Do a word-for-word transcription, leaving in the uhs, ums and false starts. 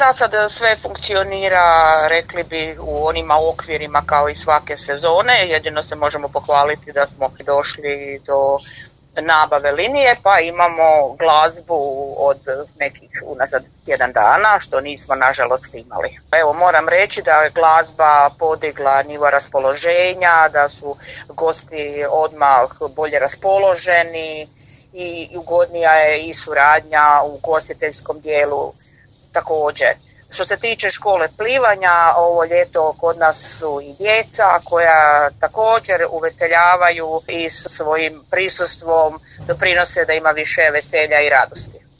za sad sve funkcionira, rekli bi, u onima okvirima kao i svake sezone. Jedino se možemo pohvaliti da smo došli do nabave linije, pa imamo glazbu od nekih unazad tjedan dana, što nismo nažalost imali. Evo, moram reći da je glazba podigla nivo raspoloženja, da su gosti odmah bolje raspoloženi i ugodnija je i suradnja u ugostiteljskom dijelu također. Što se tiče škole plivanja, ovo ljeto kod nas su i djeca koja također uveseljavaju i svojim prisustvom doprinose da ima više veselja i radosti.